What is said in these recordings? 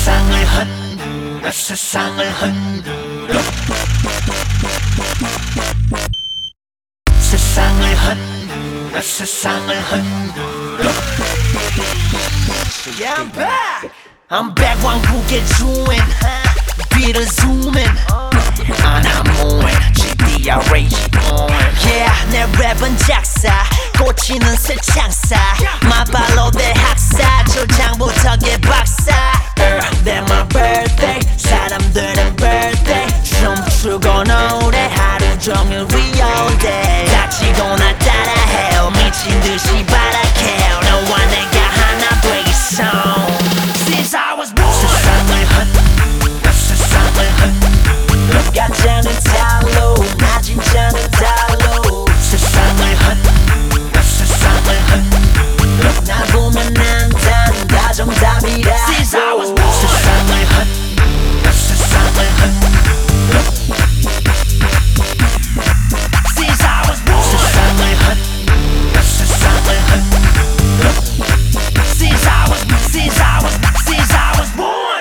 세상을 흔들어 세상을 흔들어 세상을 흔들어 세상을 흔들어 Yeah, I'm back. I'm back 왕국의 주인 뒤를 zooming 안하모인 GDRAG on Yeah 내 랩은 작사 꽂히는 새 창사 마발로 대 학사 초장부터 개박사 They're my birthday 사람들은 birthday 춤추고 노래 하루 종일 real day 다치거나 따라해요 미친듯이 바라해요 너와 내가 하나 되기 song Since I was born 세상을 흔들어 세상을 흔들어 가짜는 달로 나 진짜는 달로 세상을 흔들어 세상을 흔들어 날 보면 난다 정답이라 Since I was born 세상을 흔들어 세상을 흔들어 Since I was born 세상을 흔들어 세상을 흔들어 Since I was born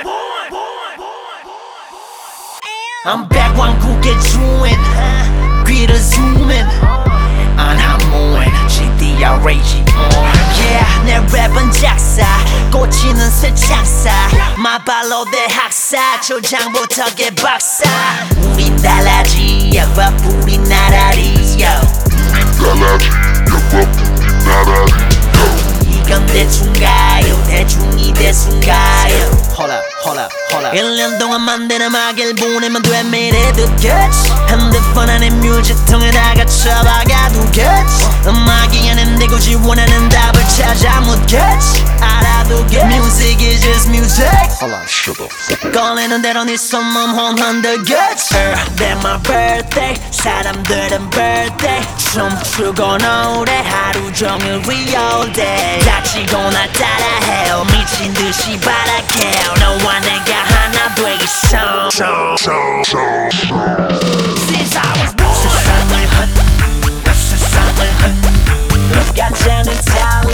I'm back 왕국의 주인 귀를 zooming 안하모인 GDRAG on Yeah 내 랩은 작사 꽂히는 새 창사 마발로 대 학사 초장부터 개박사 우린 달라지 약밥 우린 나라리 달라지 약밥 우린 나라리 이건 대충가요 대충이 대순가요 Hold up 1년 동안 만든 음악을 보내면 돼 미래도 끝 핸드폰 안에 뮤직통에다가 쳐박아도 끝 음악이 아닌데 굳이 원하는 답을 찾아 묻겠 알아도 끝 Music is just music Shut up 꺼내는 대로 네 손몸 흔들겠 They're my birthday 사람들은 birthday 춤추고 노래 하루 종일 real day 다치거나 따라해요 미친듯이 바라해요 너와 내가 하나 되기 song Since I was born 세상을 흔들어 세상을 흔들어 가짜는 달로